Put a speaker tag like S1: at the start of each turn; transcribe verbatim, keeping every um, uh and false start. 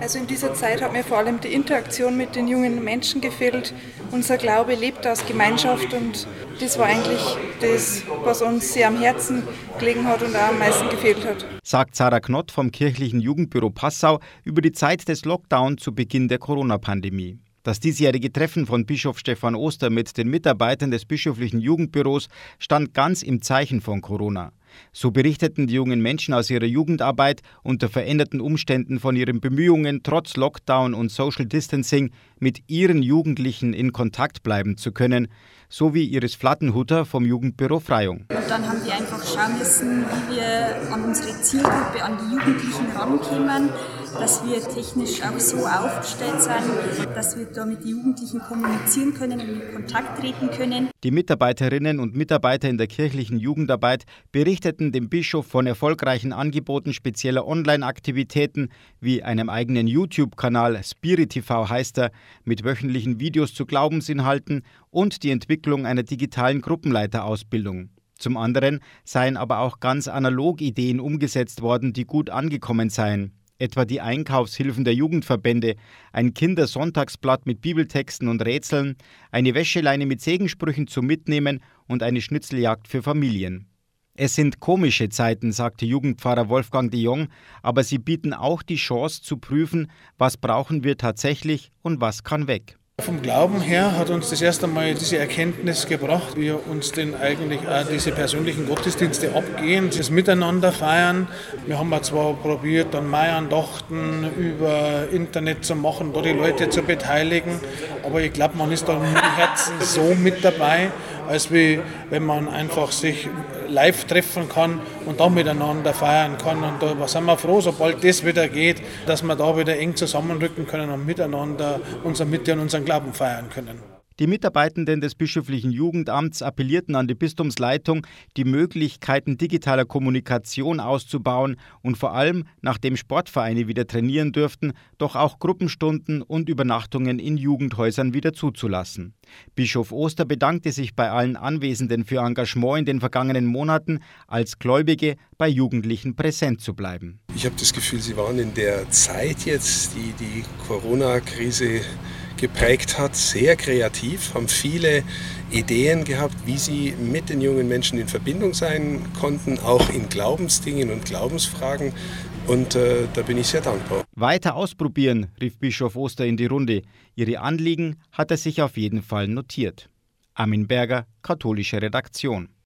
S1: Also in dieser Zeit hat mir vor allem die Interaktion mit den jungen Menschen gefehlt. Unser Glaube lebt aus Gemeinschaft und das war eigentlich das, was uns sehr am Herzen gelegen hat und auch am meisten gefehlt hat.
S2: Sagt Sarah Knott vom kirchlichen Jugendbüro Passau über die Zeit des Lockdown zu Beginn der Corona-Pandemie. Das diesjährige Treffen von Bischof Stefan Oster mit den Mitarbeitern des bischöflichen Jugendbüros stand ganz im Zeichen von Corona. So berichteten die jungen Menschen aus ihrer Jugendarbeit unter veränderten Umständen von ihren Bemühungen, trotz Lockdown und Social Distancing mit ihren Jugendlichen in Kontakt bleiben zu können, sowie Iris Flattenhutter vom Jugendbüro Freyung.
S3: Und dann haben wir einfach schauen müssen, wie wir an unsere Zielgruppe, an die Jugendlichen rankommen, dass wir technisch auch so aufgestellt sind, dass wir da mit den Jugendlichen kommunizieren können und in Kontakt treten können.
S2: Die Mitarbeiterinnen und Mitarbeiter in der kirchlichen Jugendarbeit berichteten dem Bischof von erfolgreichen Angeboten spezieller Online-Aktivitäten wie einem eigenen YouTube-Kanal, Spirit T V heißt er, mit wöchentlichen Videos zu Glaubensinhalten und die Entwicklung einer digitalen Gruppenleiterausbildung. Zum anderen seien aber auch ganz analog Ideen umgesetzt worden, die gut angekommen seien. Etwa die Einkaufshilfen der Jugendverbände, ein Kindersonntagsblatt mit Bibeltexten und Rätseln, eine Wäscheleine mit Segensprüchen zum Mitnehmen und eine Schnitzeljagd für Familien. Es sind komische Zeiten, sagte Jugendpfarrer Wolfgang de Jong, aber sie bieten auch die Chance zu prüfen, was brauchen wir tatsächlich und was kann weg.
S4: Vom Glauben her hat uns das erste Mal diese Erkenntnis gebracht, wie wir uns denn eigentlich auch diese persönlichen Gottesdienste abgehen, das Miteinander feiern. Wir haben zwar probiert, dann Maiandachten über Internet zu machen, da die Leute zu beteiligen, aber ich glaube, man ist da im Herzen so mit dabei, als wie wenn man einfach sich live treffen kann und da miteinander feiern kann. Und da sind wir froh, sobald das wieder geht, dass wir da wieder eng zusammenrücken können und miteinander unsere Mitte und unseren Glauben feiern können.
S2: Die Mitarbeitenden des bischöflichen Jugendamts appellierten an die Bistumsleitung, die Möglichkeiten digitaler Kommunikation auszubauen und vor allem, nachdem Sportvereine wieder trainieren dürften, doch auch Gruppenstunden und Übernachtungen in Jugendhäusern wieder zuzulassen. Bischof Oster bedankte sich bei allen Anwesenden für Engagement in den vergangenen Monaten, als Gläubige bei Jugendlichen präsent zu bleiben.
S5: Ich habe das Gefühl, Sie waren in der Zeit jetzt, die die Corona-Krise geprägt hat, sehr kreativ, haben viele Ideen gehabt, wie sie mit den jungen Menschen in Verbindung sein konnten, auch in Glaubensdingen und Glaubensfragen. Und äh, da bin ich sehr dankbar.
S2: Weiter ausprobieren, rief Bischof Oster in die Runde. Ihre Anliegen hat er sich auf jeden Fall notiert. Armin Berger, katholische Redaktion.